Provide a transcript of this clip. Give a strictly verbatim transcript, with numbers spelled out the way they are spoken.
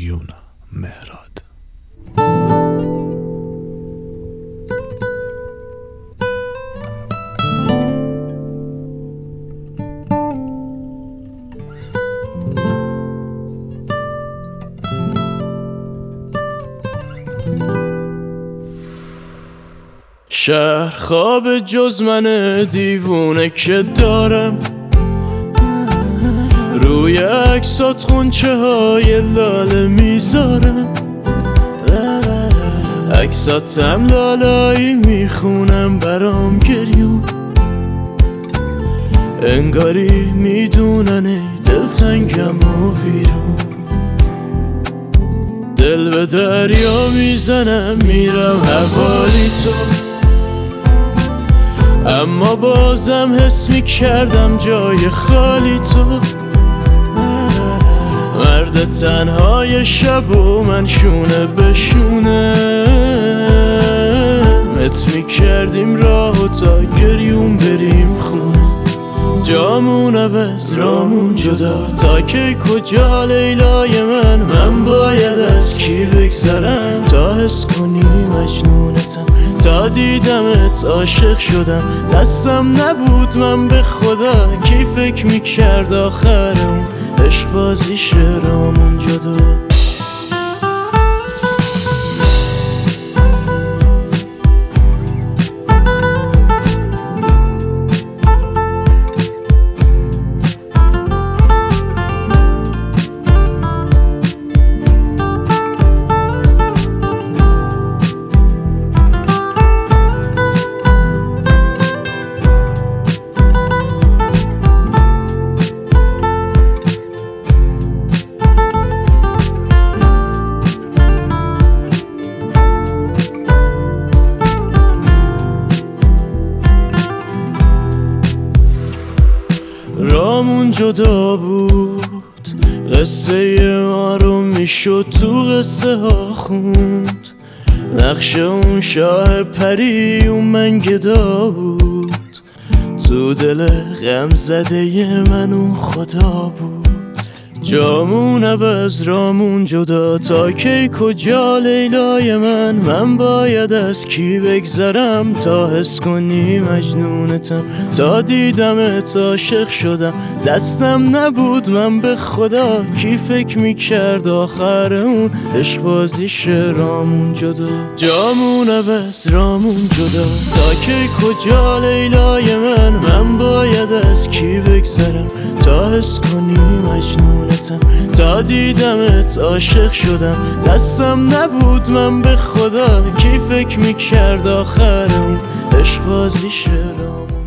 یونا مهراد. شهر خواب جز من دیوونه که دارم، روی عکسات خونچه های لاله میذارم، عکساتم لالایی میخونم برام گریون، انگاری میدونن ای دلتنگم و ویرون. دل به دریا میزنم میرم حوالی تو، اما بازم حس میکردم جای خالی تو. مرد تنهای شب و من شونه به شونه مت میکردیم راهو تا گریون بریم خونه. جامون عوض رامون جدا، تا که کجا لیلای من؟ من باید از کی بگذرم تا حس کنی مجنونتم؟ تا دیدمت عاشق شدم، دستم نبود من به خدا. کی فکر میکرد آخر اون عشق بازیش رامون جدا؟ رامون جدا بود، قصه ما رو میشد تو قصه ها خوند. نقش اون شاه پری اون من گدا بود، تو دل غم زده من اون خدا بود. جامون عوض رامون جدا، تا کی کجا لیلای من؟ من باید از کی بگذرم تا حس کنی مجنونتم؟ تا دیدمت عاشق شدم، دستم نبود من به خدا. کی فکر میکرد آخر اون عشق بازیش رامون جدا؟ جامون عوض رامون جدا، تا کی کجا لیلای من؟ من باید از کی بگذرم تا حس کنی مجنونتم؟ تا دیدمت عاشق شدم، دستم نبود من به خدا. کی فکر میکرد آخر اون عشق بازیش رامون؟